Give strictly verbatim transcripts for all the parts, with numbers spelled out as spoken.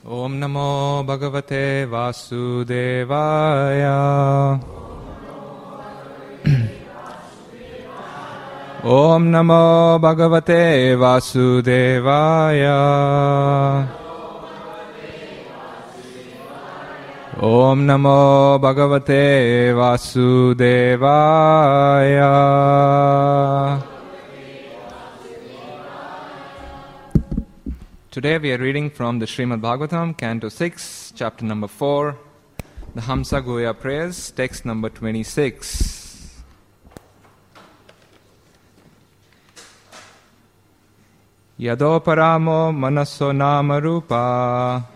Om Namo Bhagavate Vasudevaya. Om Namo Bhagavate Vasudevaya. Om Namo Bhagavate Vasudevaya. Today we are reading from the Srimad Bhagavatam, Canto six, Chapter number four, the Hamsa Guhya Prayers, text number twenty-six. Yadoparamo manaso nama rupa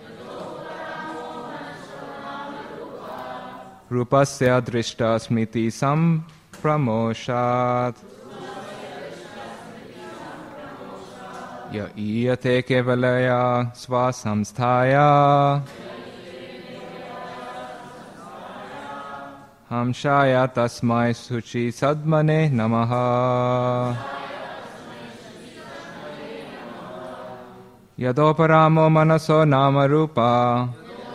Rupasya drishta smriti sampramoshat Ya iyate kevalaya svasamsthaya Hamshaya tasmai suchi sadmane namaha Yadoparamo manaso nama rupa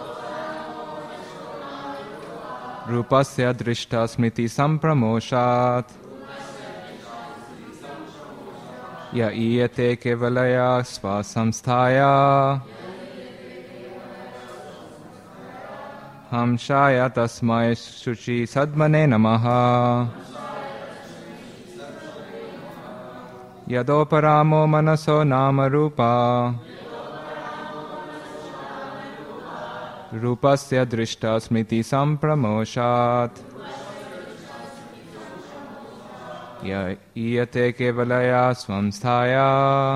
Rupasya drishta smriti sampramoshat Ya iyate kevalaya svasamsthaya Hamshaya tasmai suchi sadmane namaha Yadoparamo manaso nama rupa Rupasya drishta smriti sampramoshat Ya iyate kevalaya swamsthaya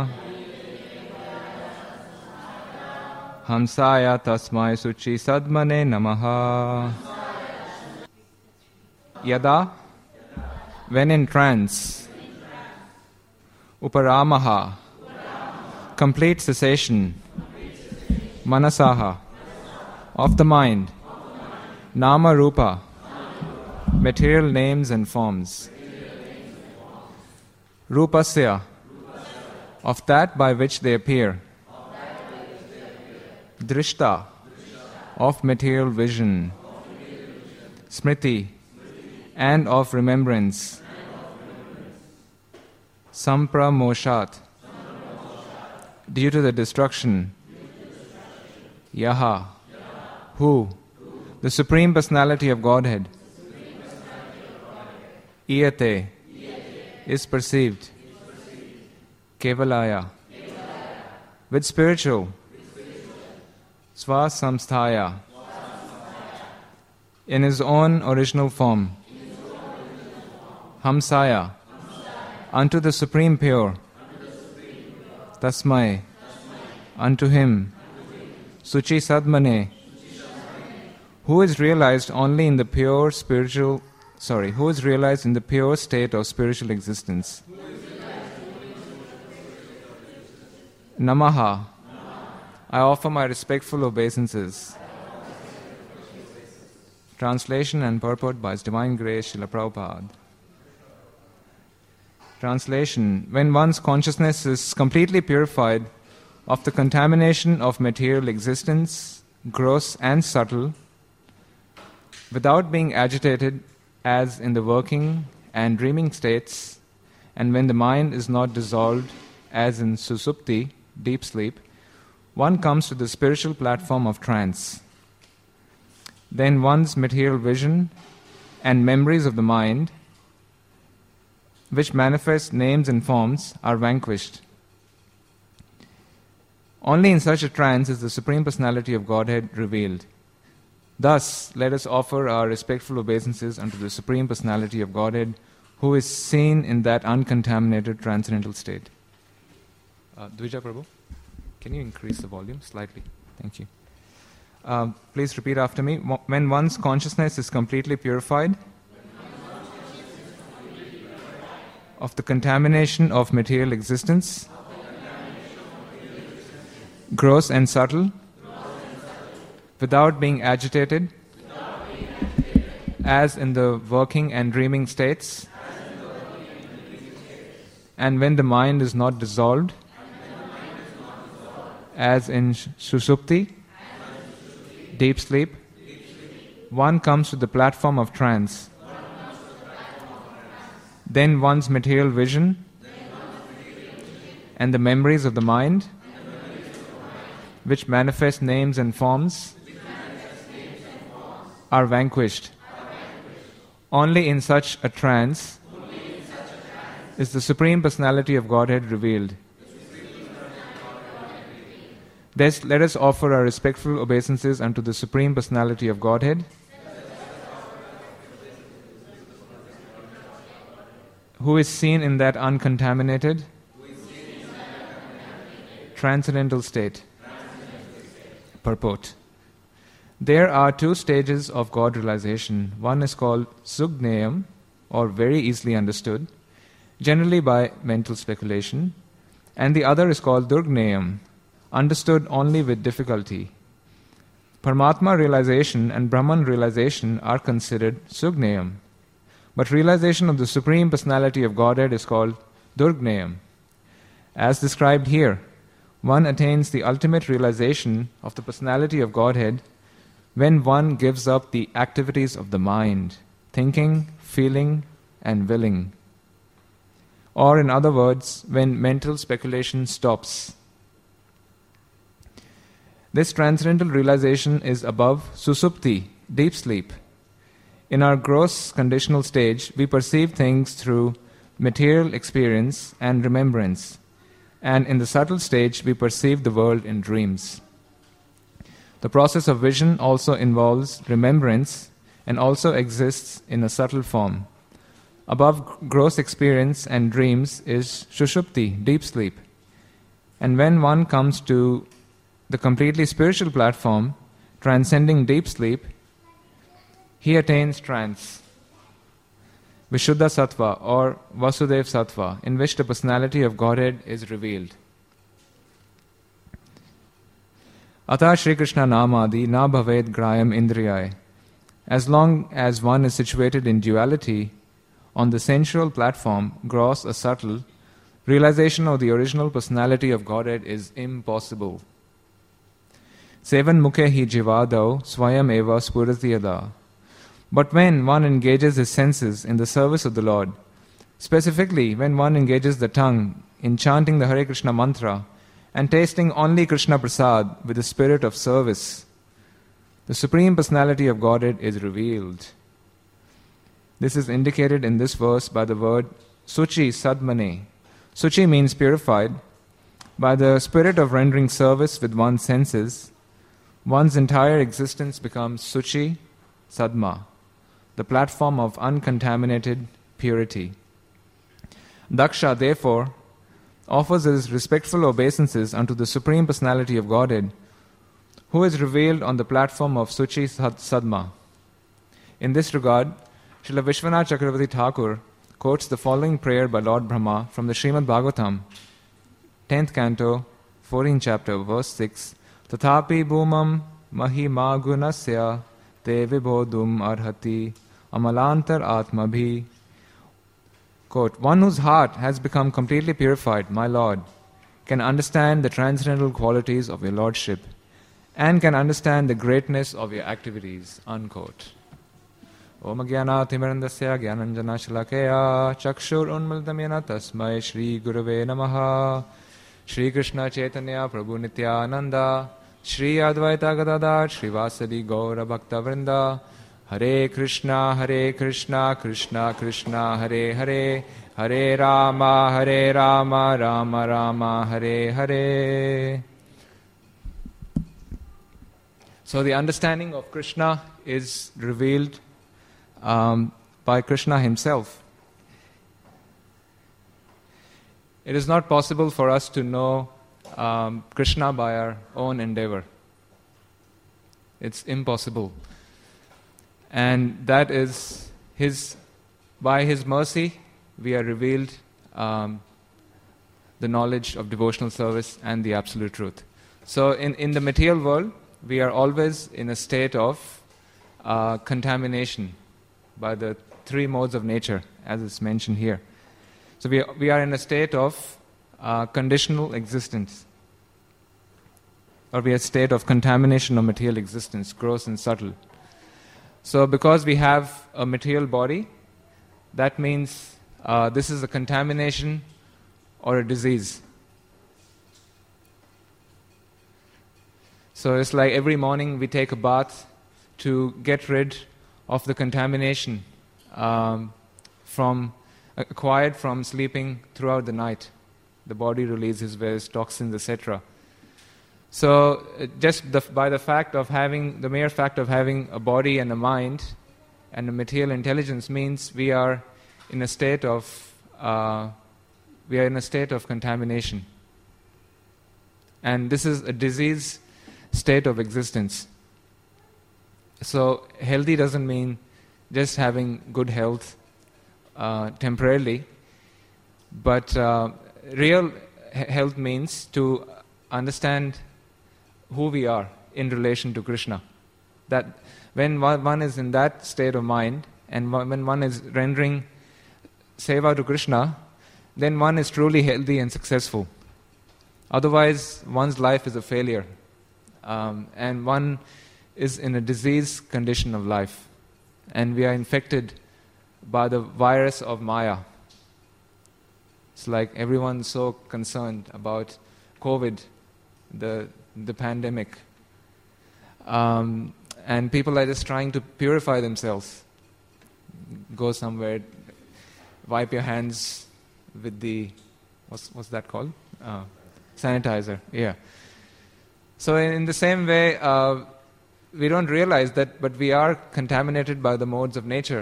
Hamsaya tasmai suchi sadmane namaha. Yada, when in trance. Uparamaha, complete cessation. Manasaha, of the mind. Nama rupa, material names and forms. Rupasya, of that by which they appear. Drishta, of material vision. Smriti, and of remembrance. Sampramoshat, due to the destruction. Yaha, who, the Supreme Personality of Godhead. Iyate, is perceived. Kevalaya, with spiritual. Svasamsthaya, in his own original form. Hamsaya, unto the Supreme Pure. Tasmai, unto him. Suchi Sadmane, who is realized only in the pure spiritual, sorry, who is realized in the pure state of spiritual existence. Namaha, I offer my respectful obeisances. Translation and purport by His Divine Grace Srila Prabhupada. Translation: when one's consciousness is completely purified of the contamination of material existence, gross and subtle, without being agitated as in the working and dreaming states, and when the mind is not dissolved as in susupti, deep sleep, one comes to the spiritual platform of trance. Then one's material vision and memories of the mind, which manifest names and forms, are vanquished. Only in such a trance is the Supreme Personality of Godhead revealed. Thus, let us offer our respectful obeisances unto the Supreme Personality of Godhead, who is seen in that uncontaminated transcendental state. Uh, Dvija Prabhu, can you increase the volume slightly? Thank you. Uh, please repeat after me. When one's consciousness is completely purified of the contamination of material existence, gross and subtle, without being agitated, as in the working and dreaming states, and when the mind is not dissolved, as in Susupti, deep sleep, one comes to the platform of trance. Then one's material vision and the memories of the mind, which manifest names and forms, are vanquished. Only in such a trance is the Supreme Personality of Godhead revealed. Thus, let us offer our respectful obeisances unto the Supreme Personality of Godhead, who is seen in that uncontaminated, transcendental state. Purport. There are two stages of God realization. One is called Sugneyam, or very easily understood, generally by mental speculation, and the other is called Durgneyam, understood only with difficulty. Paramatma realization and Brahman realization are considered Sugneyam, but realization of the Supreme Personality of Godhead is called Durgneyam. As described here, one attains the ultimate realization of the Personality of Godhead when one gives up the activities of the mind, thinking, feeling, and willing. Or in other words, when mental speculation stops. This transcendental realization is above susupti, deep sleep. In our gross conditional stage, we perceive things through material experience and remembrance, and in the subtle stage, we perceive the world in dreams. The process of vision also involves remembrance and also exists in a subtle form. Above gross experience and dreams is Sushupti, deep sleep. And when one comes to the completely spiritual platform, transcending deep sleep, he attains trance, Vishuddha Sattva or Vasudev Sattva, in which the personality of Godhead is revealed. Ata Shri Krishna Namadi na bhaved grayam indriyai. As long as one is situated in duality, on the sensual platform, gross or subtle, realization of the original personality of Godhead is impossible. Sevan mukhe hi jivadau swayam eva spuratiyada. But when one engages his senses in the service of the Lord, specifically when one engages the tongue in chanting the Hare Krishna mantra and tasting only Krishna Prasad with the spirit of service, the Supreme Personality of Godhead is revealed. This is indicated in this verse by the word Suchi Sadmane. Suchi means purified. By the spirit of rendering service with one's senses, one's entire existence becomes Suchi Sadma, the platform of uncontaminated purity. Daksha, therefore, offers his respectful obeisances unto the Supreme Personality of Godhead, who is revealed on the platform of Suchi Sadma. In this regard, Srila Vishwanath Chakravarti Thakur quotes the following prayer by Lord Brahma from the Srimad Bhagavatam, tenth canto, fourteenth chapter, verse six. Tathapi bhumam mahima gunasya te vibodhum arhati amalantar atmabhi. Quote, one whose heart has become completely purified, my Lord, can understand the transcendental qualities of your Lordship and can understand the greatness of your activities. Unquote. Om Jnana Timirandasya Jnananjana Shalakaya Chakshur Unmilitam Yena Tasmai Shri Gurave Namaha. Shri Krishna Chaitanya Prabhu Nityananda Shri Advaita Gadadhar Shri Vasadi Gaura Bhakta Vrinda. Hare Krishna, Hare Krishna, Krishna Krishna, Hare Hare, Hare Rama, Hare Rama, Rama Rama, Hare Hare. So the understanding of Krishna is revealed um, by Krishna himself. It is not possible for us to know um, Krishna by our own endeavor. It's impossible. And that is his, by his mercy, we are revealed um, the knowledge of devotional service and the absolute truth. So in, in the material world, we are always in a state of uh, contamination by the three modes of nature, as is mentioned here. So we are, we are in a state of uh, conditional existence. or we are a state of contamination of material existence, gross and subtle. So because we have a material body, that means uh, this is a contamination or a disease. So it's like every morning we take a bath to get rid of the contamination um, from acquired from sleeping throughout the night. The body releases various toxins, et cetera. So uh, just the, by the fact of having, the mere fact of having a body and a mind and a material intelligence means we are in a state of uh, we are in a state of contamination, and this is a disease state of existence. So healthy doesn't mean just having good health uh, temporarily, but uh, real he- health means to understand who we are in relation to Krishna. That when one one is in that state of mind, and one- when one is rendering seva to Krishna, then one is truly healthy and successful. Otherwise, one's life is a failure, um, and one is in a disease condition of life, and we are infected by the virus of Maya. It's like everyone's so concerned about COVID, the the pandemic, um, and people are just trying to purify themselves. Go somewhere, wipe your hands with the what's what's that called? Uh, sanitizer. Yeah. So in, in the same way, uh, we don't realize that, but we are contaminated by the modes of nature.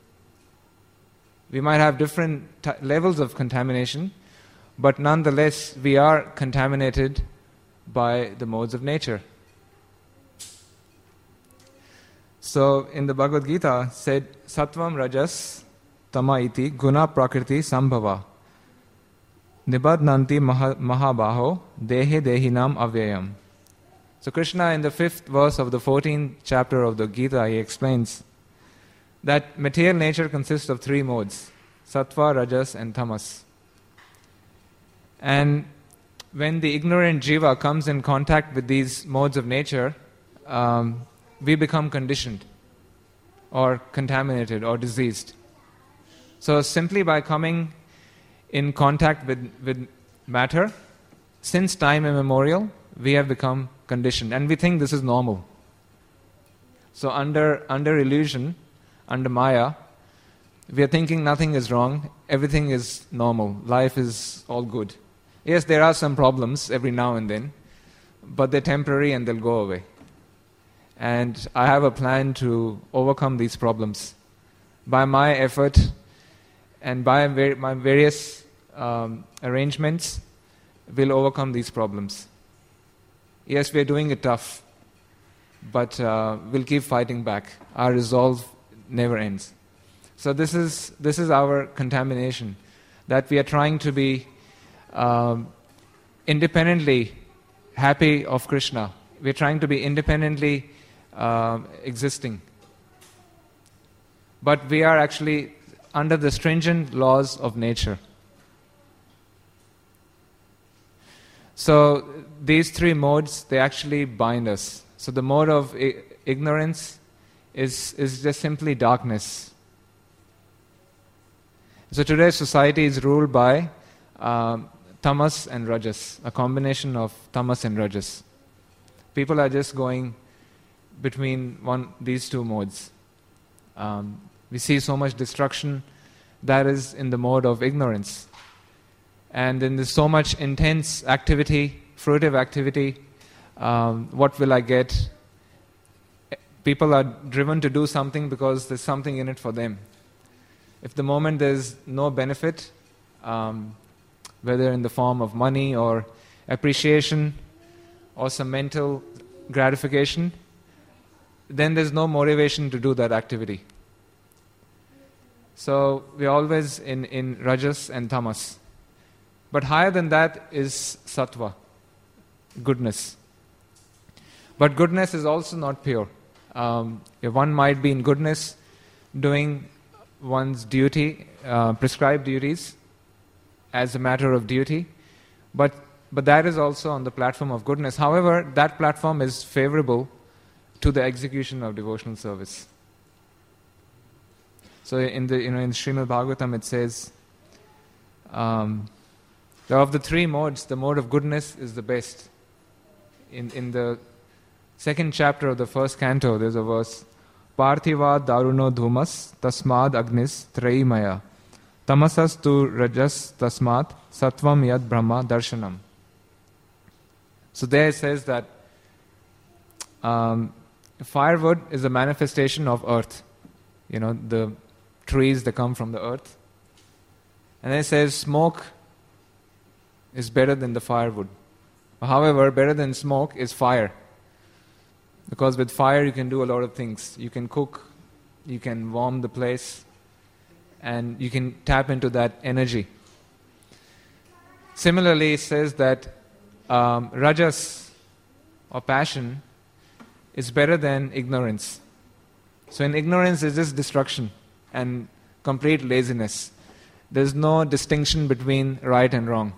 We might have different t- levels of contamination, but nonetheless, we are contaminated by the modes of nature. So in the Bhagavad Gita said, Sattvam Rajas Tama iti Guna Prakriti Sambhava Nibadnanti maha, Mahabaho Dehe Dehinam Avyayam. So Krishna in the fifth verse of the fourteenth chapter of the Gita, he explains that material nature consists of three modes, Sattva, Rajas and Tamas. And when the ignorant jiva comes in contact with these modes of nature, um, we become conditioned or contaminated or diseased. So simply by coming in contact with, with matter, since time immemorial, we have become conditioned, and we think this is normal. So under under illusion, under Maya, we are thinking nothing is wrong, everything is normal, life is all good. Yes, there are some problems every now and then, but they're temporary and they'll go away. And I have a plan to overcome these problems. By my effort and by my various um, arrangements, we'll overcome these problems. Yes, we're doing it tough, but uh, we'll keep fighting back. Our resolve never ends. So this is this is our contamination, that we are trying to be um, independently happy of Krishna. We're trying to be independently uh, existing. But we are actually under the stringent laws of nature. So these three modes, they actually bind us. So the mode of I- ignorance is is just simply darkness. So today's society is ruled by um, tamas and rajas, a combination of tamas and rajas. People are just going between one these two modes. Um, we see so much destruction that is in the mode of ignorance. And then there's so much intense activity, fruitive activity. Um, what will I get? People are driven to do something because there's something in it for them. If the moment there's no benefit, um, whether in the form of money or appreciation or some mental gratification, then there's no motivation to do that activity. So we're always in, in rajas and tamas. But higher than that is sattva, goodness. But goodness is also not pure. Um, one might be in goodness doing one's duty, uh, prescribed duties as a matter of duty, but but that is also on the platform of goodness. However, that platform is favorable to the execution of devotional service. So in the you know in Srimad Bhagavatam it says, um, of the three modes, the mode of goodness is the best. In in the second chapter of the first canto, there's a verse, Parthiva daruno dhumas tasmad agnis trayimaya tamasas tu rajas tasmat sattvam yad brahma darshanam. So there it says that um, firewood is a manifestation of earth. You know, the trees that come from the earth. And then it says smoke is better than the firewood. However, better than smoke is fire. Because with fire you can do a lot of things. You can cook, you can warm the place, and you can tap into that energy. Similarly, it says that um, rajas, or passion, is better than ignorance. So in ignorance is just destruction and complete laziness. There's no distinction between right and wrong.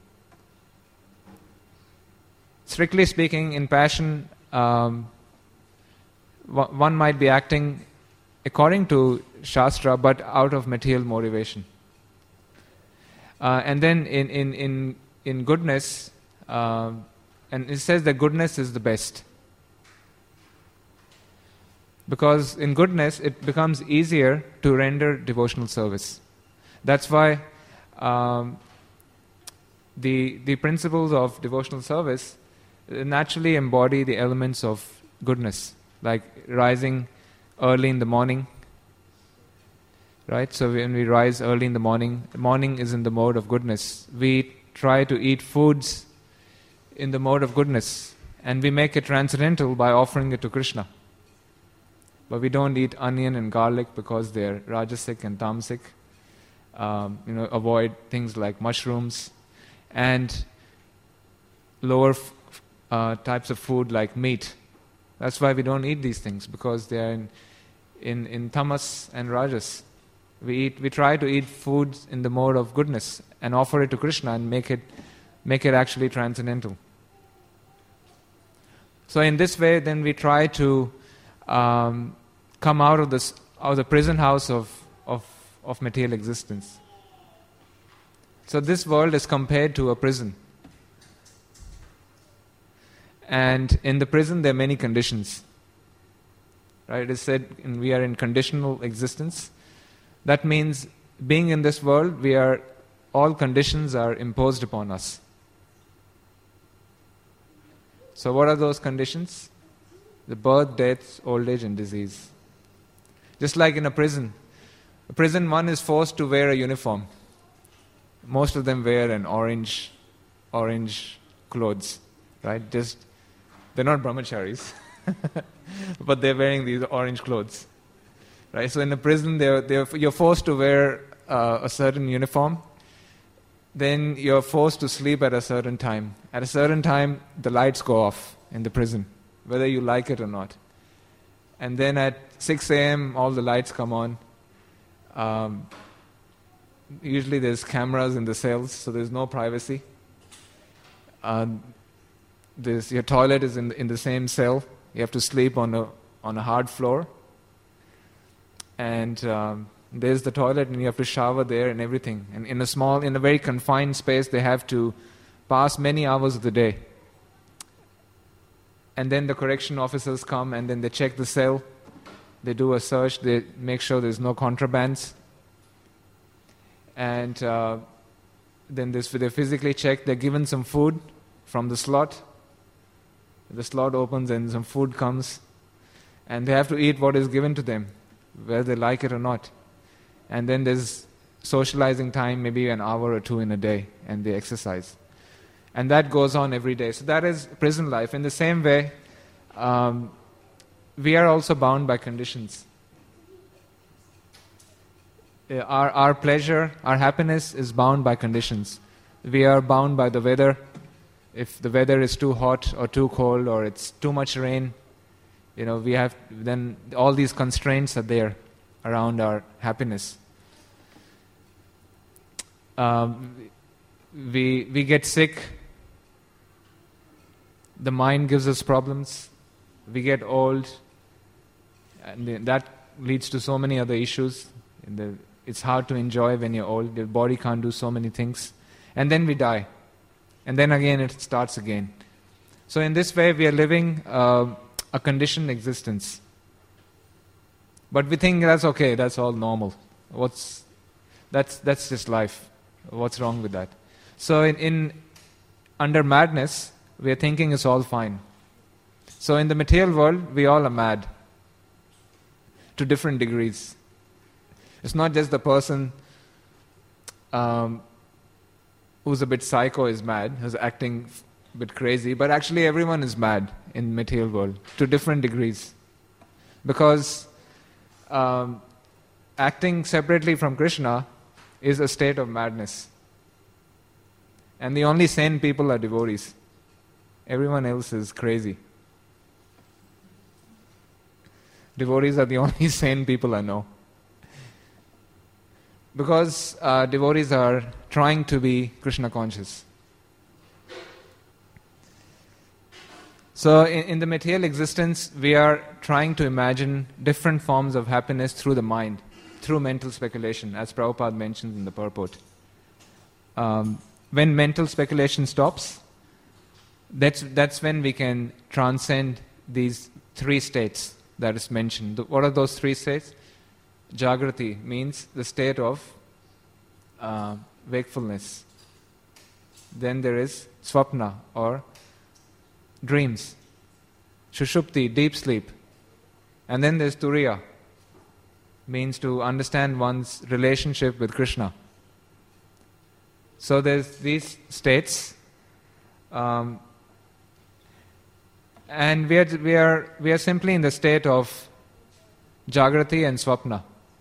Strictly speaking, in passion, um, one might be acting according to Shastra, but out of material motivation. Uh, and then in in in, in goodness, uh, and it says that goodness is the best. Because in goodness, it becomes easier to render devotional service. That's why um, the the principles of devotional service naturally embody the elements of goodness, like rising early in the morning. Right? So when we rise early in the morning, the morning is in the mode of goodness. We try to eat foods in the mode of goodness, and we make it transcendental by offering it to Krishna. But we don't eat onion and garlic because they're rajasic and tamasic. Um, you know, avoid things like mushrooms and lower f- uh, types of food like meat. That's why we don't eat these things, because they are in, in, in tamas and rajas. We eat. We try to eat foods in the mode of goodness and offer it to Krishna and make it make it actually transcendental. So in this way, then we try to um, come out of this out of the prison house of, of of material existence. So this world is compared to a prison. And in the prison there are many conditions. Right? It is said in, we are in conditional existence. That means being in this world, we are all conditions are imposed upon us. So what are those conditions? The birth, death, old age and disease. Just like in a prison. A prison, one is forced to wear a uniform. Most of them wear an orange, orange clothes, right? Just, they're not brahmacharis, but they're wearing these orange clothes, right? So in a prison, they're, they're, you're forced to wear uh, a certain uniform. Then you're forced to sleep at a certain time. At a certain time, the lights go off in the prison, whether you like it or not. And then at six a.m., all the lights come on. Um, usually there's cameras in the cells, so there's no privacy. Uh, there's, your toilet is in the, in the same cell. You have to sleep on a on a hard floor. And um, there's the toilet, and you have to shower there and everything. And in a small, in a very confined space, they have to pass many hours of the day. And then the correction officers come, and then they check the cell. They do a search. They make sure there's no contrabands. And uh, then this, they physically check. They're given some food from the slot. The slot opens and some food comes. And they have to eat what is given to them, whether they like it or not. And then there's socializing time, maybe an hour or two in a day, and they exercise. And that goes on every day. So that is prison life. In the same way, um, we are also bound by conditions. Uh, Our, our pleasure, our happiness is bound by conditions. We are bound by the weather. If the weather is too hot or too cold, or it's too much rain, you know, we have, then all these constraints are there around our happiness. Um, we we get sick the mind gives us problems. We get old, and that leads to so many other issues. In the, it's hard to enjoy when you're old. Your body can't do so many things. And then we die. And then again it starts again. So in this way we are living uh, a conditioned existence. But we think that's okay, that's all normal. What's that's that's just life. What's wrong with that? So in, in under madness, we are thinking it's all fine. So in the material world, we all are mad to different degrees. It's not just the person um, who's a bit psycho is mad, who's acting a bit crazy, but actually everyone is mad in the material world to different degrees. Because um, acting separately from Krishna is a state of madness. And the only sane people are devotees. Everyone else is crazy. Devotees are the only sane people I know. Because uh, devotees are trying to be Krishna conscious. So in, in the material existence, we are trying to imagine different forms of happiness through the mind, through mental speculation, as Prabhupada mentions in the purport. Um, when mental speculation stops, that's, that's when we can transcend these three states that is mentioned. What are those three states? Jagrati means the state of uh, wakefulness. Then there is swapna or dreams. Shushupti, deep sleep. And then there's turiya, means to understand one's relationship with Krishna. So there's these states, um, and we are we are we are simply in the state of Jagrati and Swapna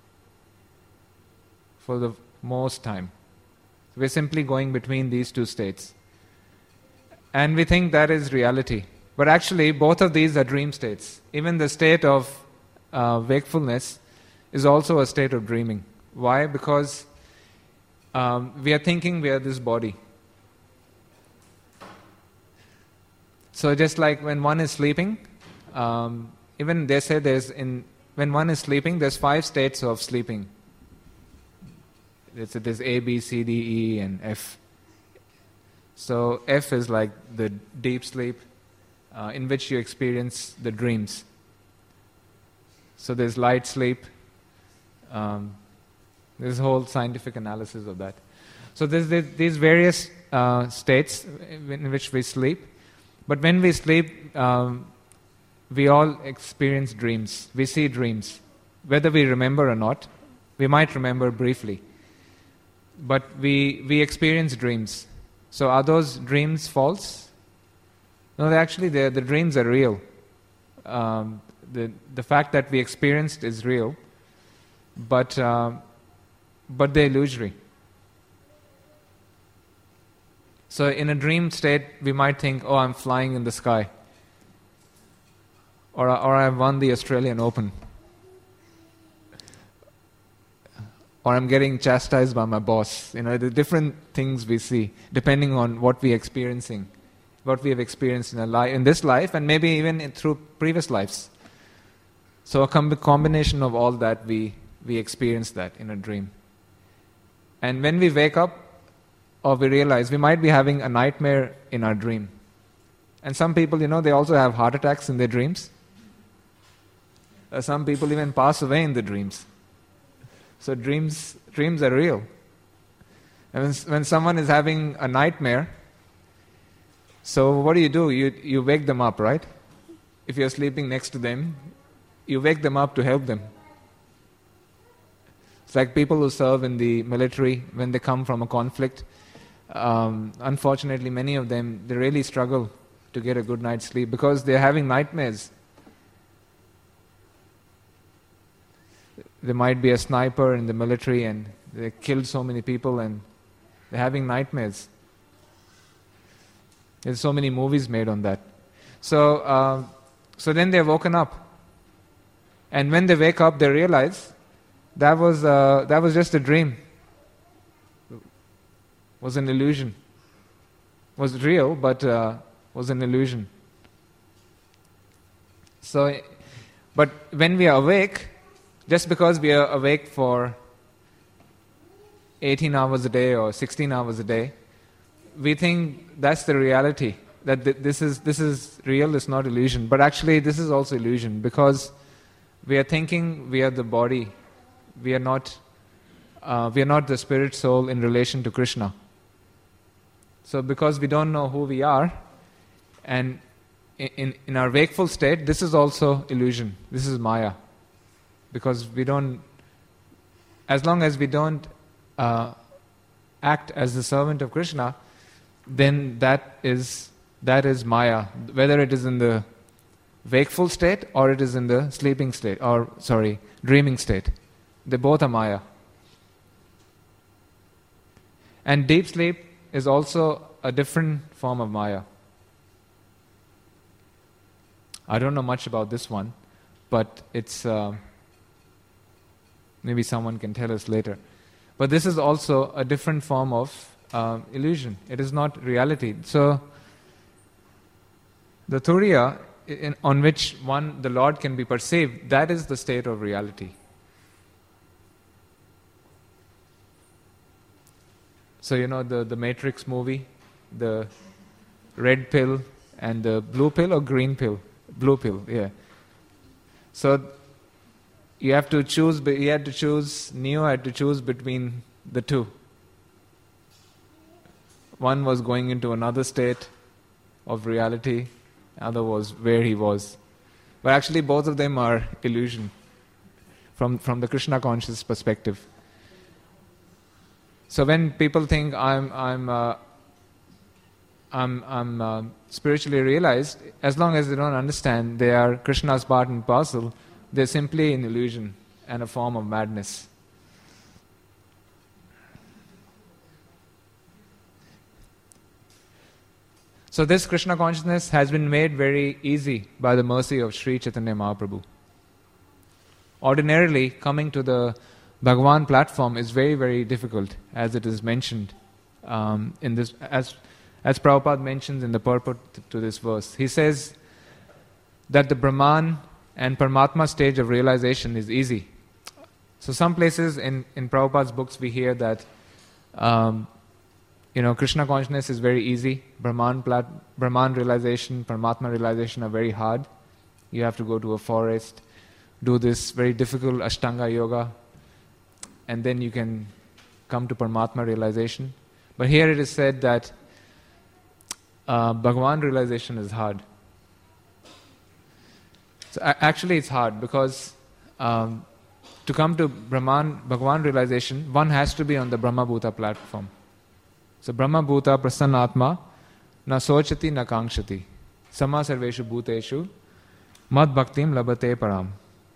for the most time. We're simply going between these two states. And we think that is reality. But actually, both of these are dream states. Even the state of uh, wakefulness is also a state of dreaming. Why? Because um, we are thinking we are this body. So just like when one is sleeping, um, even they say there's in when one is sleeping, there's five states of sleeping. It's, there's A, B, C, D, E, and F. So F is like the deep sleep uh, in which you experience the dreams. So there's light sleep. Um, there's a whole scientific analysis of that. So there's, there's these various uh, states in which we sleep. But when we sleep, um, we all experience dreams. We see dreams. Whether we remember or not, we might remember briefly. But we we experience dreams. So are those dreams false? No, they actually the the dreams are real. Um, the the fact that we experienced is real, but uh, but they're illusory. So in a dream state, we might think, "Oh, I'm flying in the sky," or or I've won the Australian Open, or I'm getting chastised by my boss. You know, the different things we see depending on what we're experiencing, what we have experienced in a li- in this life, and maybe even in, through previous lives. So a com- combination of all that, we we experience that in a dream. And when we wake up, or we realize we might be having a nightmare in our dream. And some people, you know, they also have heart attacks in their dreams. Uh, some people even pass away in their dreams. So dreams dreams are real. And when, when someone is having a nightmare, so what do you do? You you wake them up, right? If you're sleeping next to them, you wake them up to help them. It's like people who serve in the military, when they come from a conflict, um, unfortunately many of them, they really struggle to get a good night's sleep because they're having nightmares. There might be a sniper in the military and they killed so many people and they're having nightmares. There's so many movies made on that. So, uh, so then they're woken up. And when they wake up, they realize that was uh, that was just a dream. Was an illusion. Was real, but uh, was an illusion. So, but when we are awake, just because we are awake for eighteen hours a day or sixteen hours a day, we think that's the reality, that th- this is this is real, it's not illusion. But actually this is also illusion, because we are thinking we are the body, we are not uh, we are not the spirit soul in relation to Krishna. So because we don't know who we are, and in, in our wakeful state, this is also illusion, this is Maya. Because we don't, as long as we don't uh, act as the servant of Krishna, then that is that is Maya, whether it is in the wakeful state or it is in the sleeping state, or sorry, dreaming state. They both are Maya. And deep sleep is also a different form of Maya. I don't know much about this one, but it's uh, maybe someone can tell us later. But this is also a different form of uh, illusion. It is not reality. So the Turiya in, on which one the Lord can be perceived, that is the state of reality. So you know the, the Matrix movie, the red pill and the blue pill or green pill? Blue pill, yeah. So you have to choose, you had to choose, Neo had to choose between the two. One was going into another state of reality, other was where he was. But actually both of them are illusion from, from the Krishna conscious perspective. So when people think I'm I'm uh, I'm I'm uh, spiritually realized, as long as they don't understand they are Krishna's part and parcel, they're simply an illusion and a form of madness. So this Krishna consciousness has been made very easy by the mercy of Sri Chaitanya Mahaprabhu. Ordinarily, coming to the Bhagavan platform is very, very difficult, as it is mentioned um, in this, as as Prabhupada mentions in the purport to this verse. He says that the Brahman and Paramatma stage of realization is easy. So some places in, in Prabhupada's books we hear that um, you know, Krishna consciousness is very easy. Brahman, plat, Brahman realization, Paramatma realization are very hard. You have to go to a forest, do this very difficult Ashtanga yoga, and then you can come to Paramatma realization. But here it is said that uh, Bhagavan realization is hard. So a- actually it's hard because um, to come to Brahman, Bhagavan realization, one has to be on the Brahma Bhuta platform. So Brahma Bhuta Prasannatma na sochati na kankshati sama sarveshu bhuteshu mad bhaktim labate param.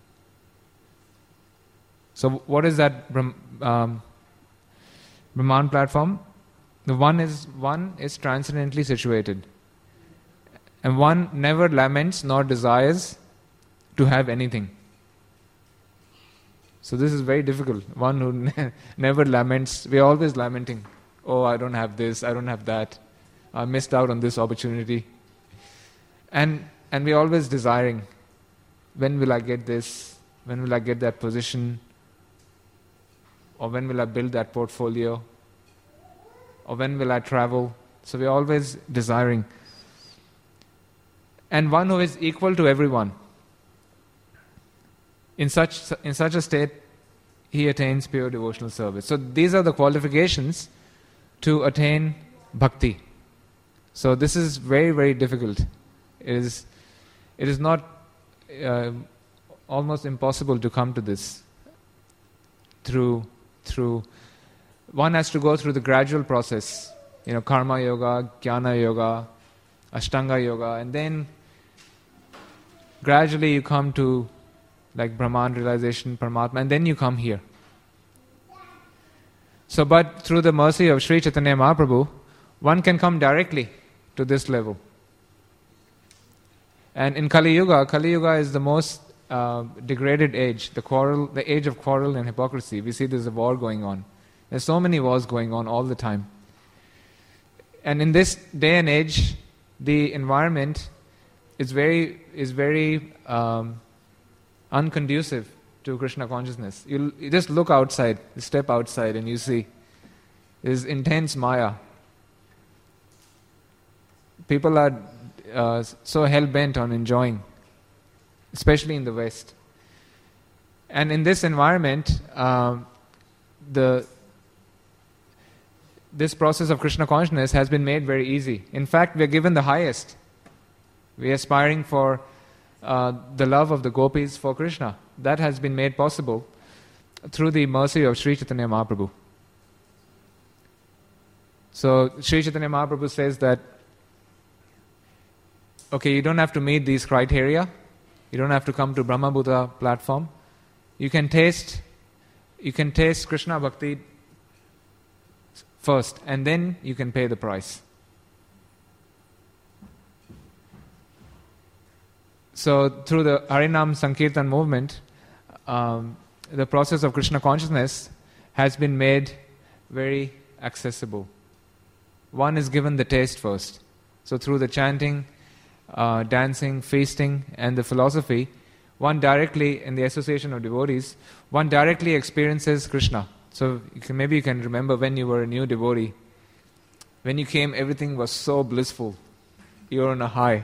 So what is that Brahm, um, Brahman platform? The one is one is transcendently situated, and one never laments nor desires to have anything. So this is very difficult. One who ne- never laments. We are always lamenting. Oh, I don't have this, I don't have that. I missed out on this opportunity. And and we're always desiring, when will I get this? When will I get that position? Or when will I build that portfolio? Or when will I travel? So we're always desiring. And one who is equal to everyone. In such in such a state, he attains pure devotional service. So these are the qualifications to attain bhakti. So this is very, very difficult. It is, it is not uh, almost impossible to come to this through through. One has to go through the gradual process. You know, karma yoga, jnana yoga, ashtanga yoga, and then gradually you come to like Brahman realization, Paramatma, and then you come here. So, but through the mercy of Sri Chaitanya Mahaprabhu, one can come directly to this level. And in Kali Yuga, Kali Yuga is the most uh, degraded age, the quarrel, the age of quarrel and hypocrisy. We see there's a war going on. There's so many wars going on all the time. And in this day and age, the environment is very is very um, unconducive to Krishna consciousness. You'll, you just look outside, you step outside, and you see this intense Maya. People are uh, so hell-bent on enjoying, especially in the West. And in this environment, um, the this process of Krishna consciousness has been made very easy. In fact, we are given the highest. We are aspiring for uh, the love of the gopis for Krishna. That has been made possible through the mercy of Sri Chaitanya Mahaprabhu. So Sri Chaitanya Mahaprabhu says that, okay, you don't have to meet these criteria. You don't have to come to Brahma Buddha platform. You can taste, you can taste Krishna Bhakti first, and then you can pay the price. So through the Harinam Sankirtan movement, um, the process of Krishna consciousness has been made very accessible. One is given the taste first. So through the chanting, uh, dancing, feasting, and the philosophy, one directly, in the association of devotees, one directly experiences Krishna. So you can, maybe you can remember when you were a new devotee. When you came, everything was so blissful. You were on a high.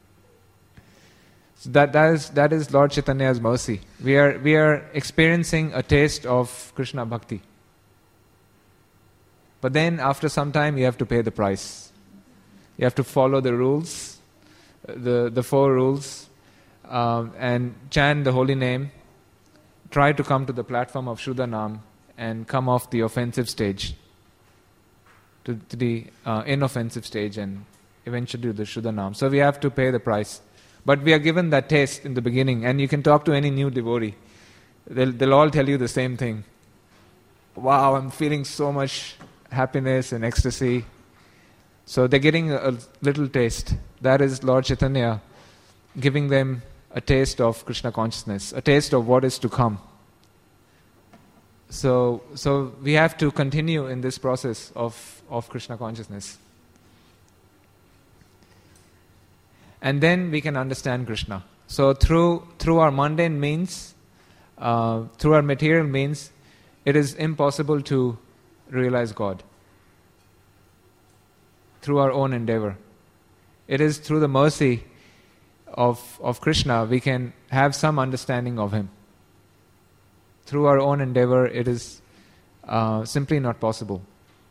So that, that is that is Lord Chaitanya's mercy. We are we are experiencing a taste of Krishna Bhakti. But then after some time you have to pay the price. You have to follow the rules, the, the four rules, um, and chant the holy name. Try to come to the platform of Shuddha Nam and come off the offensive stage to, to the uh, inoffensive stage and eventually to the Shuddha Nam. So we have to pay the price. But we are given that taste in the beginning, and you can talk to any new devotee. They'll, they'll all tell you the same thing. Wow, I'm feeling so much happiness and ecstasy. So they're getting a, a little taste. That is Lord Chaitanya giving them a taste of Krishna consciousness, a taste of what is to come. So, so we have to continue in this process of, of Krishna consciousness. And then we can understand Krishna. So through through our mundane means, uh, through our material means, it is impossible to realize God. Through our own endeavor. It is through the mercy of, of Krishna we can have some understanding of Him. Through our own endeavor, it is uh, simply not possible.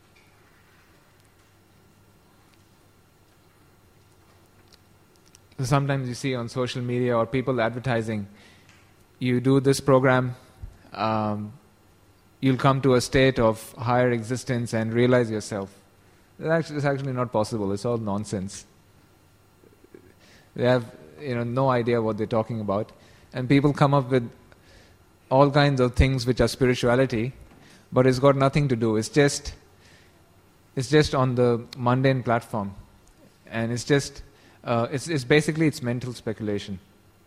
Sometimes you see on social media or people advertising, you do this program, um, you'll come to a state of higher existence and realize yourself. It's actually, it's actually not possible. It's all nonsense. They have you know no idea what they're talking about. And people come up with all kinds of things which are spirituality, but it's got nothing to do. It's just, it's just on the mundane platform. And it's just... Uh, it's, it's basically it's mental speculation.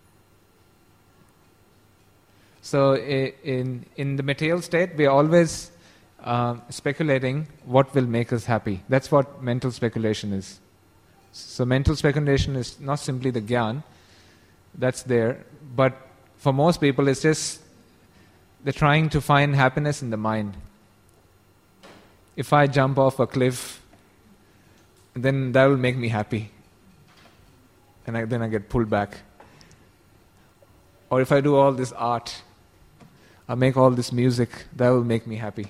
So in in the material state, we are always uh, speculating what will make us happy. That's what mental speculation is. So mental speculation is not simply the gyan that's there, but for most people it's just they're trying to find happiness in the mind. If I jump off a cliff, then that will make me happy. And I, then I get pulled back. Or if I do all this art, I make all this music, that will make me happy.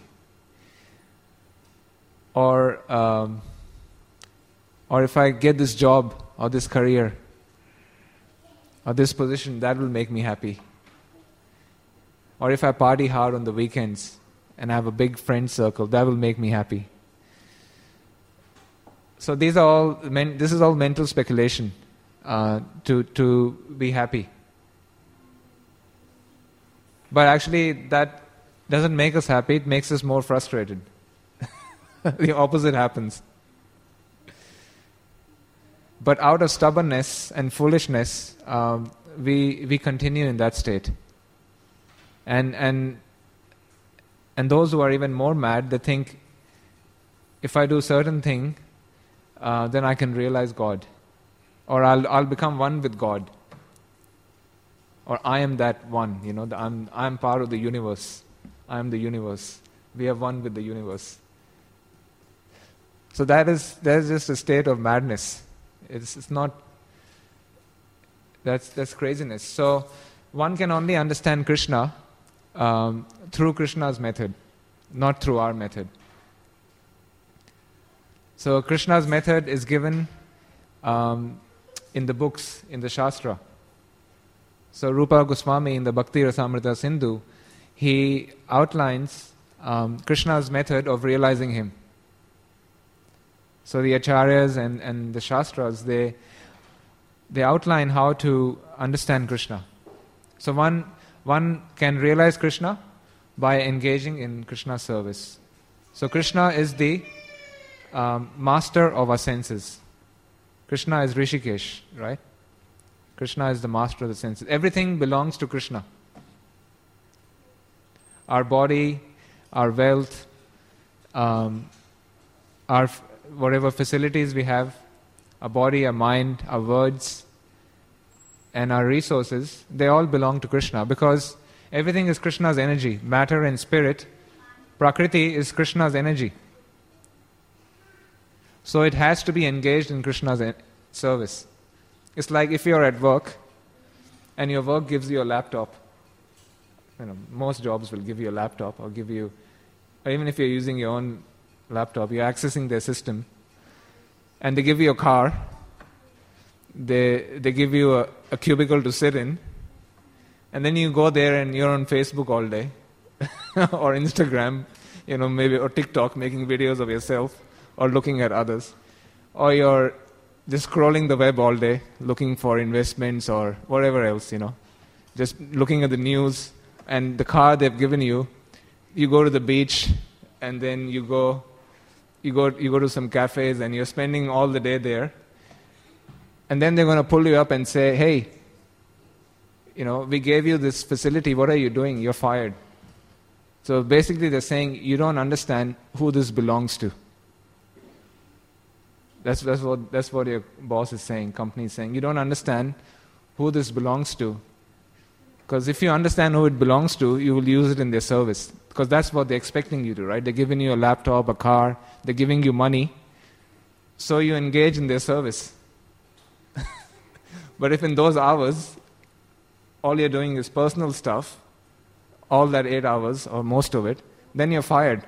Or um, or if I get this job or this career or this position, that will make me happy. Or if I party hard on the weekends and have a big friend circle, that will make me happy. So these are all men, this is all mental speculation. Uh, to to be happy. But actually that doesn't make us happy, it makes us more frustrated. The opposite happens. But out of stubbornness and foolishness, um, we we continue in that state. And and and those who are even more mad, they think, if I do certain thing, uh, then I can realize God. Or I'll, I'll become one with God. Or I am that one, you know, the, I'm, I'm part of the universe. I am the universe. We are one with the universe. So that is, that is just a state of madness. It's, it's not, that's, that's craziness. So one can only understand Krishna um, through Krishna's method, not through our method. So Krishna's method is given um, in the books, in the Shastra. So Rupa Goswami in the Bhakti Rasamrita Sindhu, he outlines um, Krishna's method of realizing him. So the Acharyas and, and the Shastras, they, they outline how to understand Krishna. So one, one can realize Krishna by engaging in Krishna's service. So Krishna is the um, master of our senses. Krishna is Rishikesh, right? Krishna is the master of the senses. Everything belongs to Krishna. Our body, our wealth, um, our f- whatever facilities we have, our body, our mind, our words, and our resources, they all belong to Krishna because everything is Krishna's energy. Matter and spirit, Prakriti is Krishna's energy. So it has to be engaged in Krishna's en- service. It's like if you're at work and your work gives you a laptop. You know, most jobs will give you a laptop or give you, or even if you're using your own laptop, you're accessing their system, and they give you a car, they they give you a, a cubicle to sit in, and then you go there and you're on Facebook all day, or Instagram, you know, maybe, or TikTok, making videos of yourself, or looking at others, or you're just scrolling the web all day, looking for investments or whatever else, you know, just looking at the news, and the car they've given you, you go to the beach, and then you go, you go, you go to some cafes, and you're spending all the day there, and then they're going to pull you up and say, hey, you know, we gave you this facility, what are you doing? You're fired. So basically they're saying, you don't understand who this belongs to. That's, that's what that's what your boss is saying, company is saying. You don't understand who this belongs to. Because if you understand who it belongs to, you will use it in their service. Because that's what they're expecting you to, right? They're giving you a laptop, a car, they're giving you money. So you engage in their service. But if in those hours, all you're doing is personal stuff, all that eight hours, or most of it, then you're fired.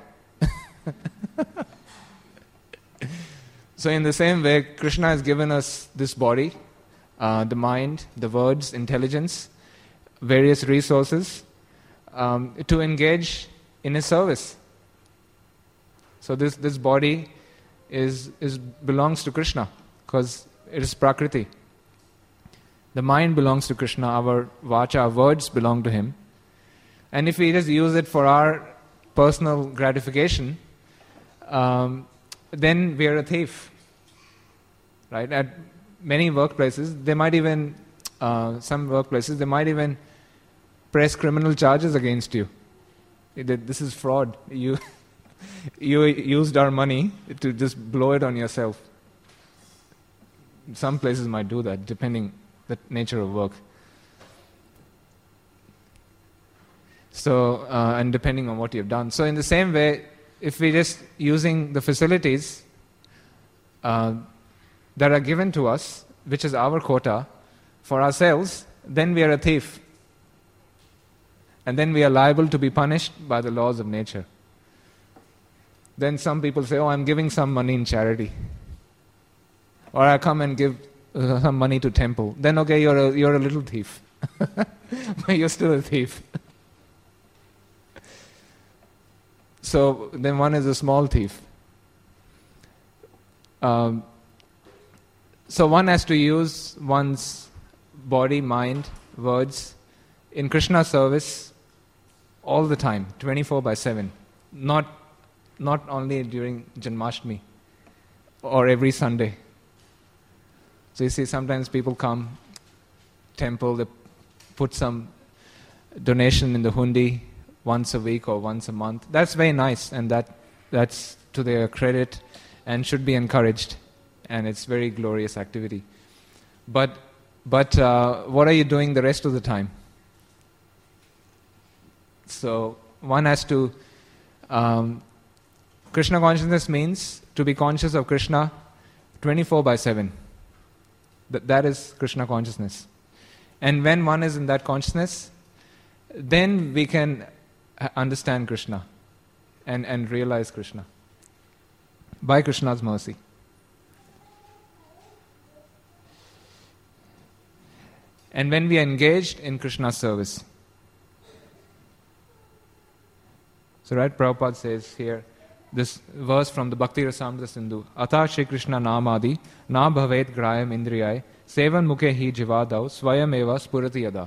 So in the same way, Krishna has given us this body, uh, the mind, the words, intelligence, various resources, um, to engage in His service. So this, this body is, is belongs to Krishna, because it is Prakriti. The mind belongs to Krishna, our vacha, our words belong to Him. And if we just use it for our personal gratification, um, then we are a thief. Right? At many workplaces, they might even, uh, some workplaces, they might even press criminal charges against you. This is fraud. You, you used our money to just blow it on yourself. Some places might do that, depending the nature of work. So, uh, and depending on what you've done. So in the same way, if we're just using the facilities uh, that are given to us, which is our quota, for ourselves, then we are a thief. And then we are liable to be punished by the laws of nature. Then some people say, oh, I'm giving some money in charity. Or I come and give uh, some money to temple. Then, okay, you're a, you're a little thief. But you're still a thief. So then one is a small thief. Um, so one has to use one's body, mind, words in Krishna's service all the time, twenty-four by seven. Not, not only during Janmashtami or every Sunday. So you see, sometimes people come, temple, they put some donation in the hundi once a week or once a month. That's very nice, and that that's to their credit and should be encouraged, and it's very glorious activity. But, but uh, what are you doing the rest of the time? So one has to... Um, Krishna consciousness means to be conscious of Krishna twenty-four by seven. That, that is Krishna consciousness. And when one is in that consciousness, then we can understand Krishna and, and realize Krishna by Krishna's mercy. And when we are engaged in Krishna's service. So right, Prabhupada says here, this verse from the Bhakti Rasamrita Sindhu, Atha Shri Krishna Namadi, Na Bhavet Grayam Indriyai, Sevan Mukhe Hi Jivadau, Swayam Eva Spurati Yada.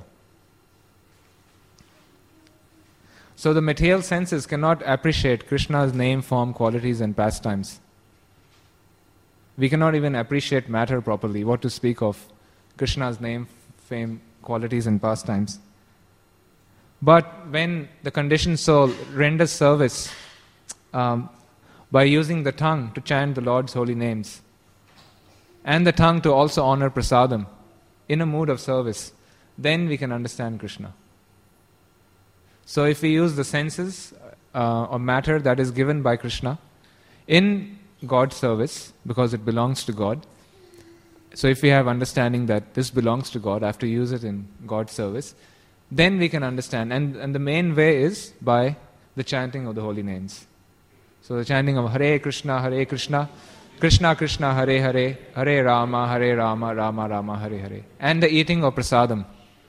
So the material senses cannot appreciate Krishna's name, form, qualities and pastimes. We cannot even appreciate matter properly, what to speak of Krishna's name, fame, qualities and pastimes. But when the conditioned soul renders service um, by using the tongue to chant the Lord's holy names, and the tongue to also honor prasadam in a mood of service, then we can understand Krishna. So if we use the senses uh, or matter that is given by Krishna in God's service, because it belongs to God, so if we have understanding that this belongs to God, I have to use it in God's service, then we can understand. And, and the main way is by the chanting of the holy names. So the chanting of Hare Krishna, Hare Krishna, Krishna Krishna, Hare Hare, Hare Rama, Hare Rama, Rama Rama, Hare Hare. And the eating of prasadam.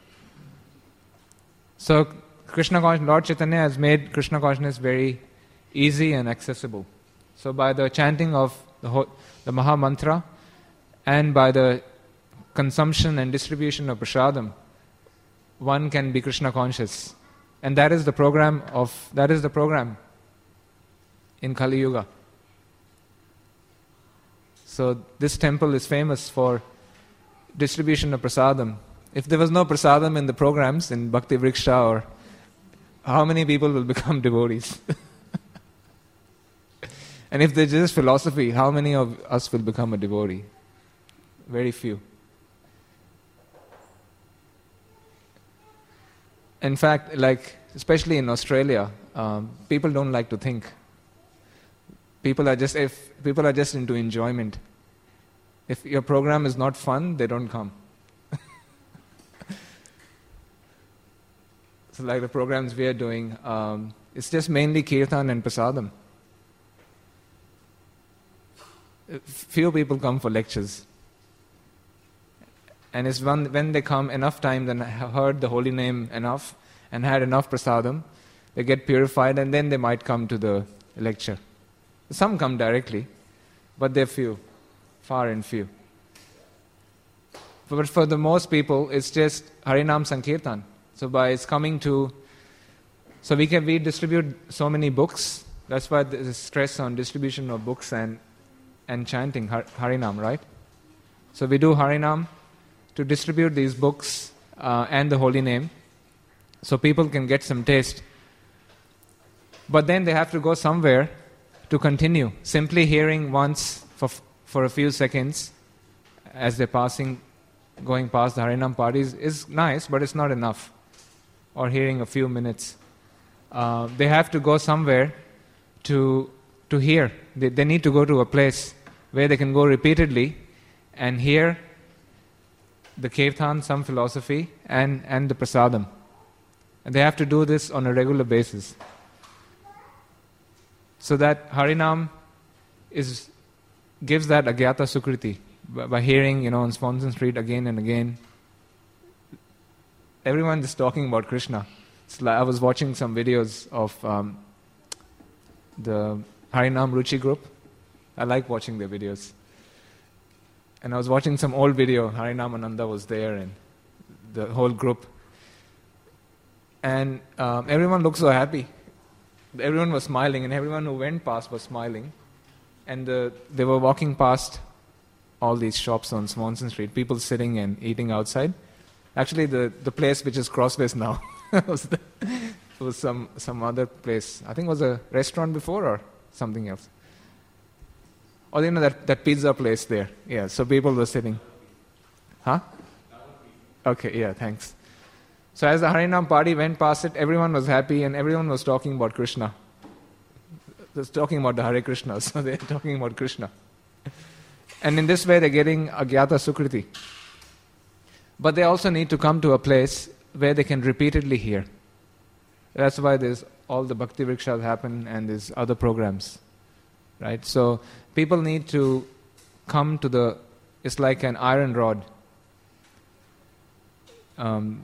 So Krishna, Lord Chaitanya has made Krishna consciousness very easy and accessible. So by the chanting of the, whole, the Maha Mantra and by the consumption and distribution of prasadam, one can be Krishna conscious. And that is the program of that is the program in Kali Yuga. So this temple is famous for distribution of prasadam. If there was no prasadam in the programs in Bhakti Vriksha, or how many people will become devotees? And if there's just philosophy, how many of us will become a devotee? Very few. In fact, like especially in Australia, um, people don't like to think. People are just if people are just into enjoyment. If your program is not fun, they don't come. So, like the programs we are doing, um, it's just mainly kirtan and prasadam. Few people come for lectures. And it's when, when they come enough time, then have heard the holy name enough and had enough prasadam, they get purified and then they might come to the lecture. Some come directly, but they're few, far and few. But for the most people, it's just Harinam Sankirtan. So by it's coming to, so we can we distribute so many books. That's why there's stress on distribution of books and and chanting Har, Harinam, right? So we do Harinam to distribute these books uh, and the holy name, so people can get some taste. But then they have to go somewhere to continue. Simply hearing once for for a few seconds as they're passing, going past the Harinam parties is nice, but it's not enough. Or hearing a few minutes. Uh, they have to go somewhere to to hear. They, they need to go to a place where they can go repeatedly and hear the kirtan, some philosophy, and, and the prasadam. And they have to do this on a regular basis. So that Harinam is gives that agyata sukriti by, by hearing, you know, on Swanson Street again and again. Everyone is talking about Krishna. It's like I was watching some videos of um, the Harinam Ruchi group. I like watching their videos. And I was watching some old video. Harinam Ananda was there and the whole group. And um, everyone looked so happy. Everyone was smiling, and everyone who went past was smiling. And the, they were walking past all these shops on Swanson Street, people sitting and eating outside. Actually, the, the place which is Crossways now was, the, was some, some other place. I think it was a restaurant before or something else. Or you know that, that pizza place there. Yeah, so people were sitting. Huh? Okay, yeah, thanks. So as the Harinam party went past it, everyone was happy and everyone was talking about Krishna. They were talking about the Hare Krishna, so they're talking about Krishna. And in this way, they're getting Agyata Sukriti. But they also need to come to a place where they can repeatedly hear. That's why there's all the Bhakti Vrikshas happen and there's other programs. Right? So people need to come to the, it's like an iron rod. Um,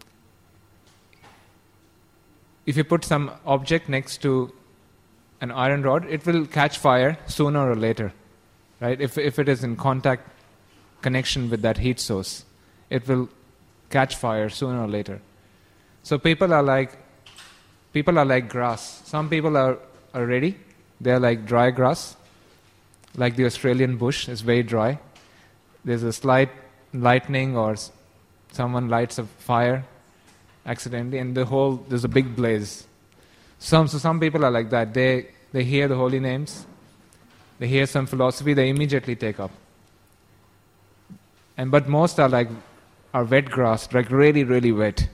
if you put some object next to an iron rod, it will catch fire sooner or later. Right? If if it is in contact connection with that heat source, it will catch fire sooner or later. So people are like people are like grass. Some people are, are ready. They are like dry grass, like the Australian bush is very dry. There's a slight lightning or someone lights a fire accidentally, and the whole there's a big blaze. Some so some people are like that. They they hear the holy names. They hear some philosophy, they immediately take up. And but most are like are wet grass, like really, really wet.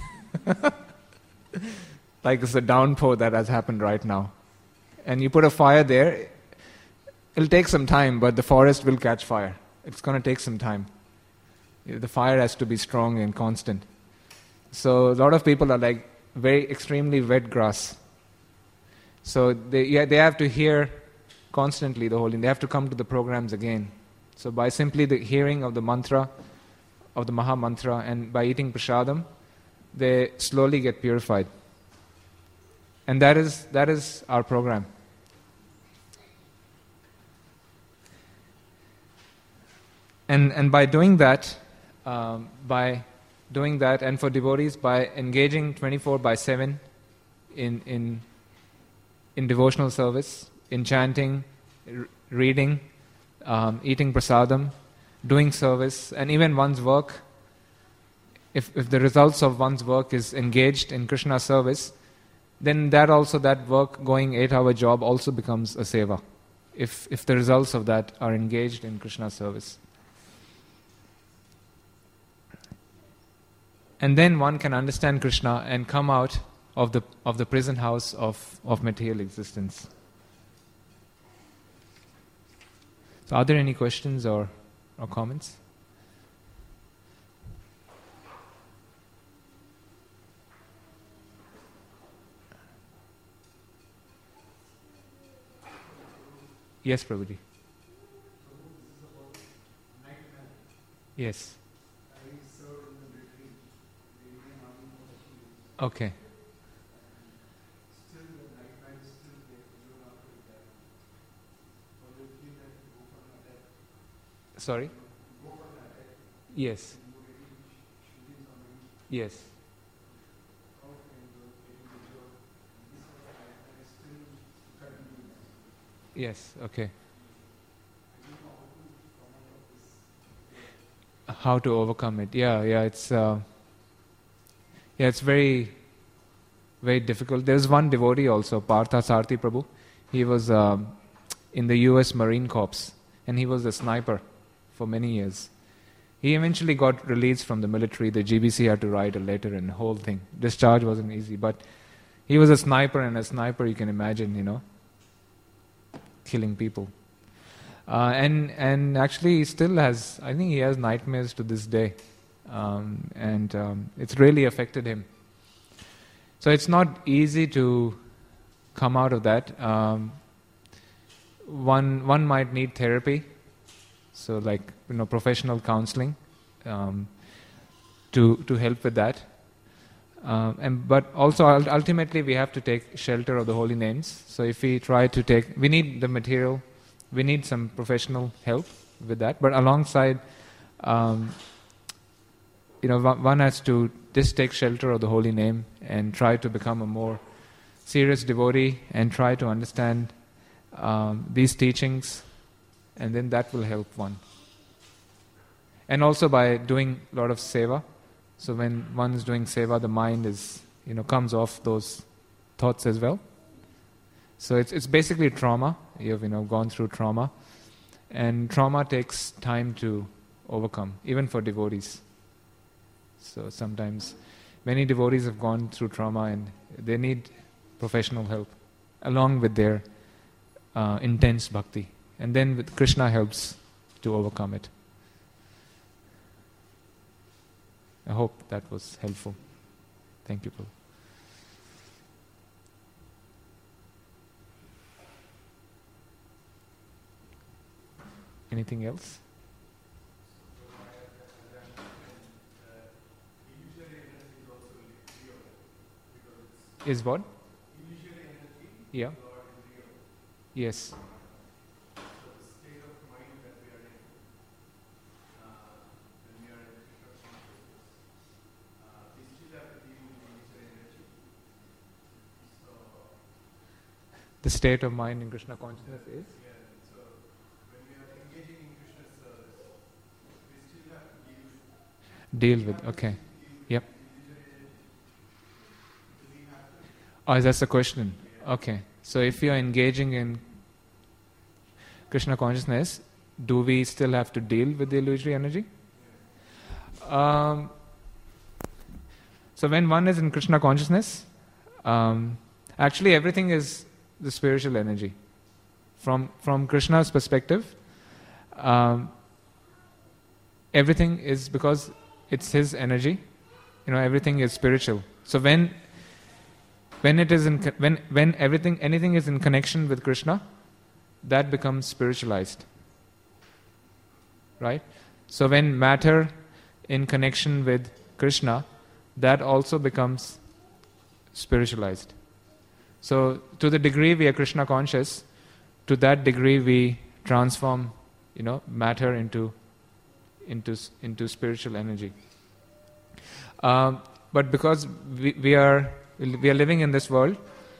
Like it's a downpour that has happened right now. And you put a fire there, it'll take some time, but the forest will catch fire. It's going to take some time. The fire has to be strong and constant. So a lot of people are like very extremely wet grass. So they yeah, they have to hear constantly the holy. They have to come to the programs again. So by simply the hearing of the mantra, of the Maha Mantra, and by eating prasadam, they slowly get purified. And that is that is our program. And and by doing that, um, by doing that, and for devotees, by engaging twenty-four by seven in in in devotional service, in chanting, r- reading, um, eating prasadam, doing service, and even one's work, if if the results of one's work is engaged in Krishna service, then that also, that work, going eight-hour job also becomes a seva, if if the results of that are engaged in Krishna service. And then one can understand Krishna and come out of the of the prison house of, of material existence. So are there any questions or, or comments? Yes, Prabhuji. Yes. Okay. Sorry? Yes. Yes. Yes, okay. How to overcome it. Yeah, yeah, it's uh, yeah, it's very, very difficult. There's one devotee also, Partha Sarthi Prabhu. He was um, in the U S Marine Corps, and he was a sniper for many years. He eventually got released from the military. The G B C had to write a letter and the whole thing. Discharge wasn't easy, but he was a sniper, and a sniper, you can imagine, you know, killing people. Uh, and and actually he still has, I think he has nightmares to this day. Um, and um, it's really affected him. So it's not easy to come out of that. Um, one one might need therapy, so like, you know, professional counseling um, to to help with that. Um, and but also ultimately we have to take shelter of the holy names. So if we try to take, we need the material, we need some professional help with that. But alongside, um, you know, one, one has to just take shelter of the holy name and try to become a more serious devotee and try to understand um, these teachings, and then that will help one. And also by doing a lot of seva. So when one is doing seva, the mind is, you know, comes off those thoughts as well. So it's it's basically trauma. You've, you know, gone through trauma, and trauma takes time to overcome, even for devotees. So sometimes many devotees have gone through trauma and they need professional help along with their uh, intense bhakti. And then with Krishna helps to overcome it. I hope that was helpful. Thank you, Prabhu. Anything else? Is what? Yeah. Yes. The state of mind in Krishna consciousness is? Yeah, so when we are engaging in Krishna's service, we still have to Deal with, okay. Yep. do we have to Oh, that's the question. Okay. So if you are engaging in Krishna consciousness, do we still have to deal with the illusory energy? Um, so when one is in Krishna consciousness, um, actually everything is the spiritual energy. From from Krishna's perspective, um, everything is, because it's his energy, you know, everything is spiritual. So when when it is in co- when when everything anything is in connection with Krishna, that becomes spiritualized. Right? So when matter in connection with Krishna, that also becomes spiritualized. So to the degree we are Krishna conscious, to that degree we transform, you know, matter into into into spiritual energy. Um, but because we, we are we are living in this world,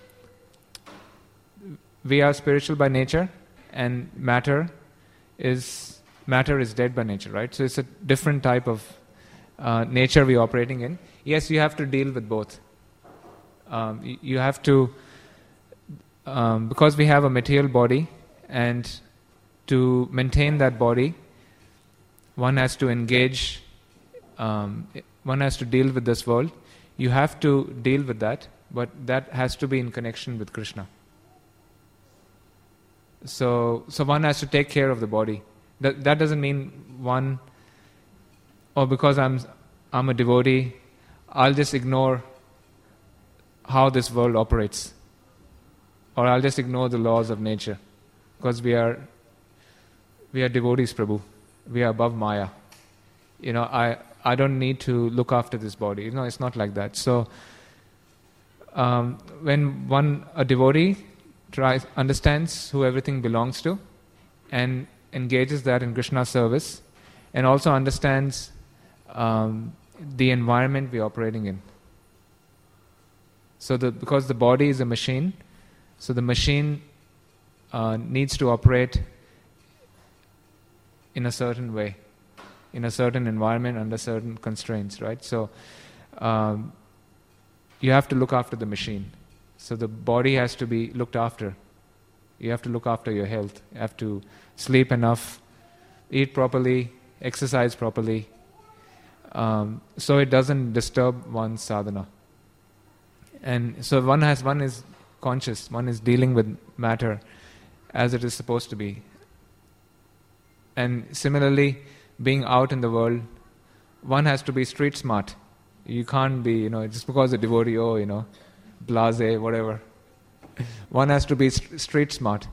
we are spiritual by nature, and matter is matter is dead by nature, right? So it's a different type of uh, nature we are operating in. Yes, you have to deal with both. Um, you, you have to, um, because we have a material body, and to maintain that body, one has to engage, um, one has to deal with this world. You have to deal with that, but that has to be in connection with Krishna. So, so one has to take care of the body. That that doesn't mean one, or because I'm I'm a devotee, I'll just ignore how this world operates, or I'll just ignore the laws of nature, because we are we are devotees, Prabhu. We are above Maya. You know, I I don't need to look after this body. You know, it's not like that. So, um, when one a devotee tries understands who everything belongs to, and engages that in Krishna's service, and also understands um, the environment we're operating in. So, the, because the body is a machine, so the machine uh, needs to operate in a certain way, in a certain environment, under certain constraints, right? So, um, you have to look after the machine. So the body has to be looked after. You have to look after your health. You have to sleep enough, eat properly, exercise properly, um, so it doesn't disturb one's sadhana. And so one has one is conscious, one is dealing with matter as it is supposed to be. And similarly, being out in the world, one has to be street smart. You can't be, you know, just because a devotee, oh, you know, blase, whatever. One has to be st- street smart.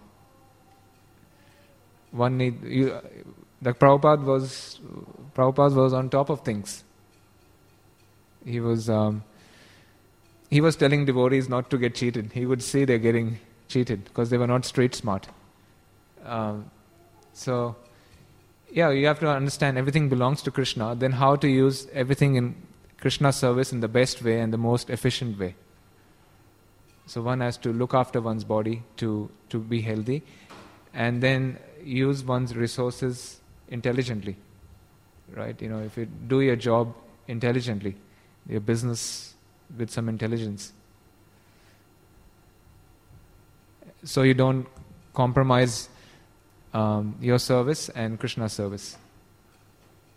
One need you. The Prabhupada was Prabhupada was on top of things. He was um, he was telling devotees not to get cheated. He would see they're getting cheated because they were not street smart. Um, so, yeah, you have to understand everything belongs to Krishna. Then how to use everything in Krishna's service in the best way and the most efficient way. So one has to look after one's body to, to be healthy, and then use one's resources intelligently, right? You know, if you do your job intelligently, your business with some intelligence, so you don't compromise um, your service and Krishna's service.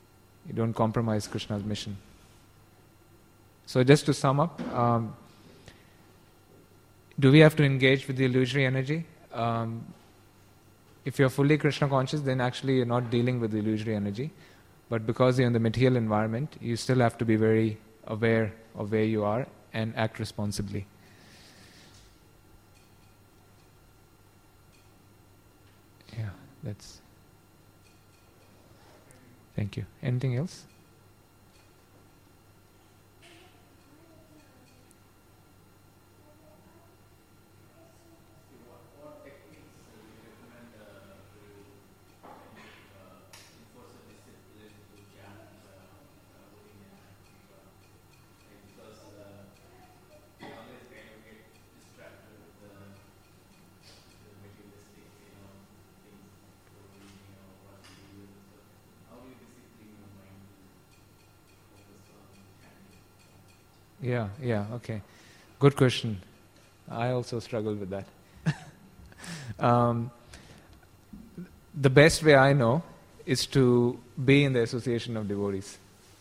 You don't compromise Krishna's mission. So just to sum up, um, do we have to engage with the illusory energy? Um, if you're fully Krishna conscious, then actually you're not dealing with the illusory energy. But because you're in the material environment, you still have to be very aware of where you are and act responsibly. Yeah, that's... Thank you. Anything else? Yeah, yeah, okay. Good question. I also struggle with that. um, the best way I know is to be in the association of devotees.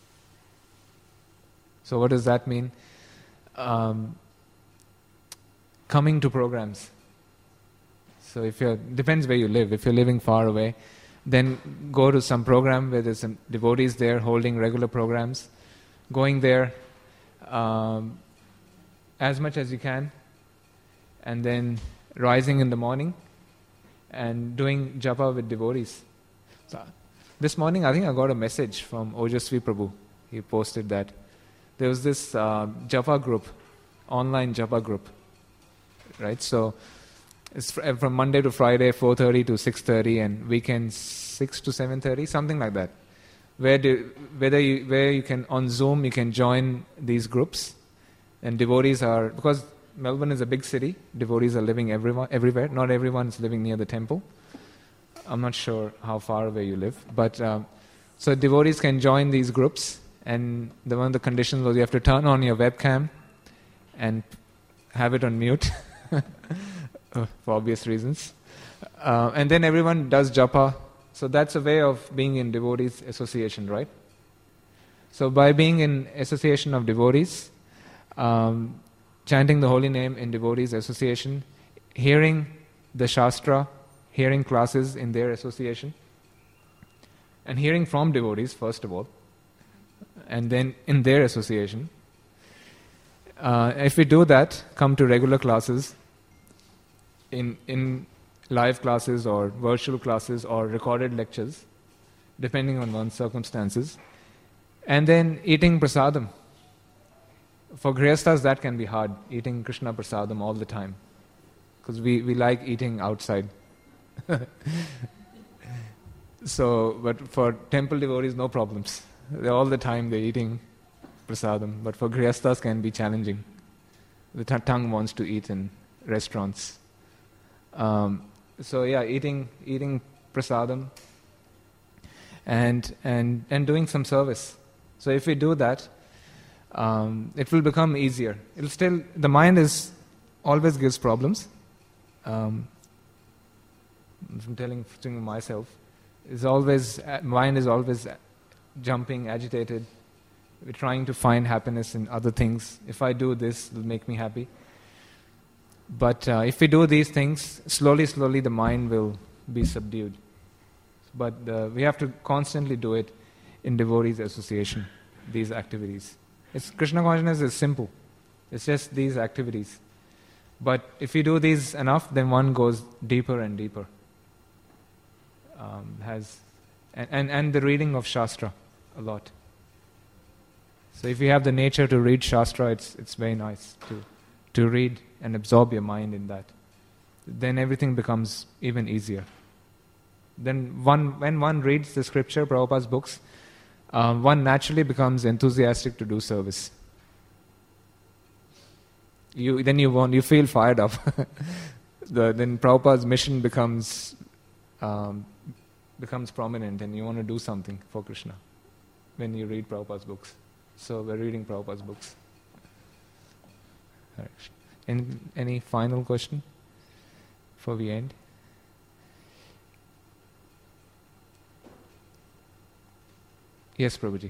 So what does that mean? Um, coming to programs. So if you're, depends where you live. If you're living far away, then go to some program where there's some devotees there holding regular programs. Going there um, as much as you can, and then rising in the morning and doing japa with devotees. So this morning I think I got a message from Ojasvi Prabhu. He posted that there was this uh, japa group, online japa group, right? So it's fr- from Monday to Friday, four thirty to six thirty, and weekends six to seven thirty, something like that. Where do, whether you, where you can, on Zoom, you can join these groups, and devotees are, because Melbourne is a big city, devotees are living everyone, everywhere. Not everyone is living near the temple. I'm not sure how far away you live, but um, so devotees can join these groups, and the one of the conditions was you have to turn on your webcam and have it on mute for obvious reasons, uh, and then everyone does japa. So that's a way of being in devotees association, right? So by being in association of devotees, um, chanting the holy name in devotees association, hearing the Shastra, hearing classes in their association, and hearing from devotees first of all, and then in their association. Uh, if we do that, come to regular classes, in in live classes or virtual classes or recorded lectures, depending on one's circumstances, and then eating prasadam. For grihasthas that can be hard, eating Krishna prasadam all the time, because we, we like eating outside. So, but for temple devotees, no problems. They're all the time they're eating prasadam, but for grihasthas can be challenging. The t- tongue wants to eat in restaurants. Um, So yeah, eating eating prasadam and and and doing some service. So if we do that, um, it will become easier. It'll still, the mind is always gives problems. Um, I'm telling, telling myself, is always mind is always jumping, agitated. We're trying to find happiness in other things. If I do this, it'll make me happy. But uh, if we do these things, slowly, slowly the mind will be subdued. But uh, we have to constantly do it in devotees association, these activities. It's, Krishna consciousness is simple. It's just these activities. But if you do these enough, then one goes deeper and deeper. Um, has and, and, and the reading of Shastra a lot. So if you have the nature to read Shastra, it's it's very nice to to read and absorb your mind in that. Then everything becomes even easier. Then one, when one reads the scripture, Prabhupada's books, um, one naturally becomes enthusiastic to do service. You then you want, you feel fired up. the, then Prabhupada's mission becomes um, becomes prominent, and you want to do something for Krishna when you read Prabhupada's books. So we're reading Prabhupada's books. Any, any final question before we end? Yes, Prabhuji.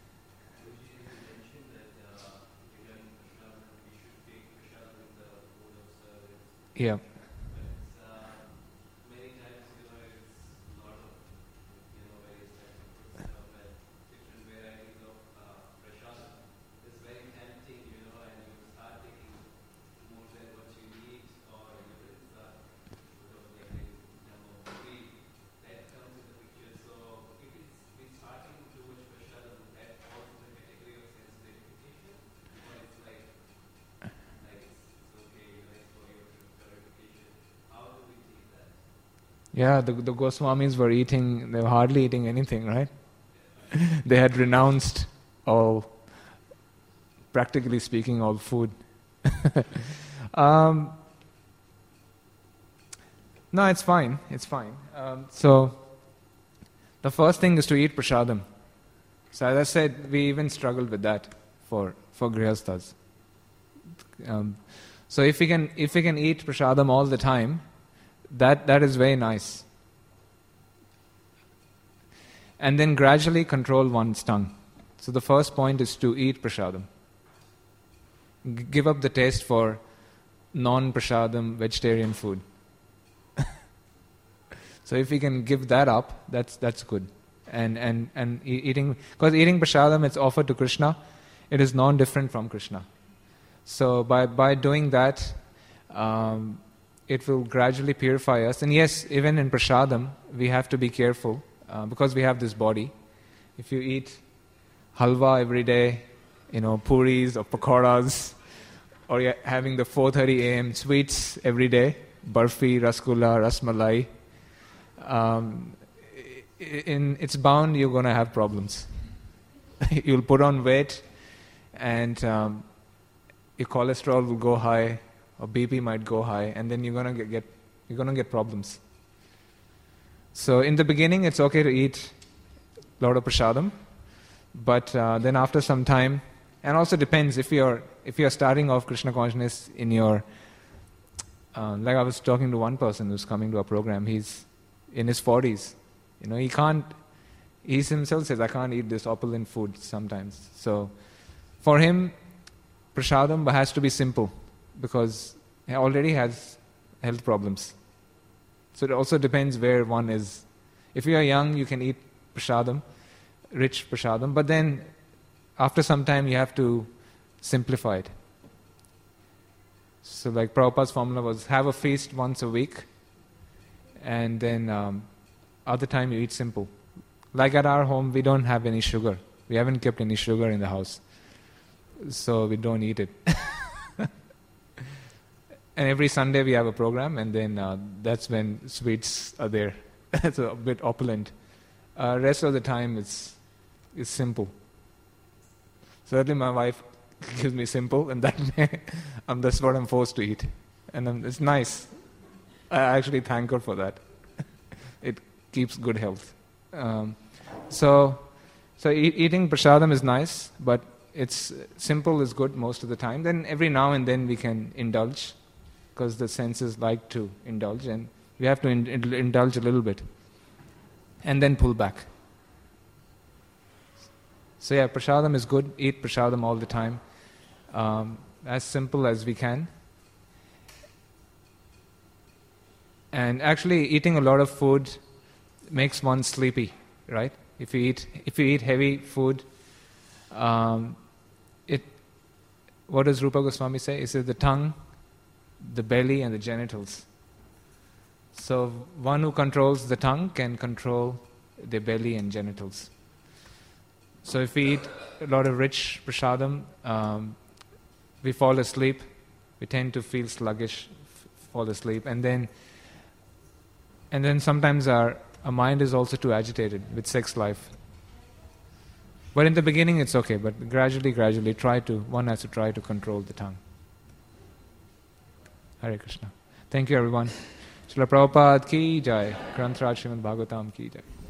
Yeah. Yeah, the, the Goswamis were eating, they were hardly eating anything, right? They had renounced all, practically speaking, all food. um, no, it's fine, it's fine. Um, so, the first thing is to eat prasadam. So as I said, we even struggled with that for, for grihasthas. Um, so if we can if we can eat prasadam all the time, that that is very nice. And then gradually control one's tongue. So the first point is to eat prasadam. G- give up the taste for non-prasadam vegetarian food. So if we can give that up, that's that's good. And and and e- eating, because eating prasadam, it's offered to Krishna, it is non-different from Krishna. So by by doing that, um, it will gradually purify us. And yes, even in prasadam, we have to be careful uh, because we have this body. If you eat halwa every day, you know, puris or pakoras, or you're having the four thirty a.m. sweets every day, barfi, rasgulla, rasmalai, um, in it's bound you're going to have problems. You'll put on weight, and um, your cholesterol will go high, or B P might go high, and then you're going to get you're going to get problems. So in the beginning, it's okay to eat a lot of prasadam, but uh, then after some time, and also depends if you're if you're starting off Krishna consciousness in your uh, like I was talking to one person who's coming to our program. He's in his forties. You know, he can't. He himself says, "I can't eat this opulent food sometimes." So, for him, prasadam has to be simple because he already has health problems. So it also depends where one is. If you are young, you can eat prasadam, rich prasadam, but then after some time you have to simplify it. So like Prabhupada's formula was, have a feast once a week, and then um, other time you eat simple. Like at our home, we don't have any sugar. We haven't kept any sugar in the house. So we don't eat it. And every Sunday we have a program, and then uh, that's when sweets are there. It's a bit opulent. Uh, rest of the time it's, it's simple. Certainly my wife gives me simple, and that um, that's what I'm forced to eat. And um, it's nice. I actually thank her for that. It keeps good health. Um, so, so e- eating prasadam is nice, but it's simple is good most of the time. Then every now and then we can indulge, because the senses like to indulge, and we have to in- in- indulge a little bit, and then pull back. So yeah, prasadam is good. Eat prasadam all the time, um, as simple as we can. And actually, eating a lot of food makes one sleepy, right? If you eat, if you eat heavy food, um, it. What does Rupa Goswami say? He says the tongue, the belly, and the genitals. So one who controls the tongue can control the belly and genitals. So if we eat a lot of rich prasadam, um, we fall asleep. We tend to feel sluggish, f- fall asleep, and then. And then sometimes our, our mind is also too agitated with sex life. But in the beginning it's okay, but gradually, gradually try to, one has to try to control the tongue. Hare Krishna. Thank you everyone. Srila Prabhupada ki jai. Granth Raj Srimad Bhagavatam ki jai.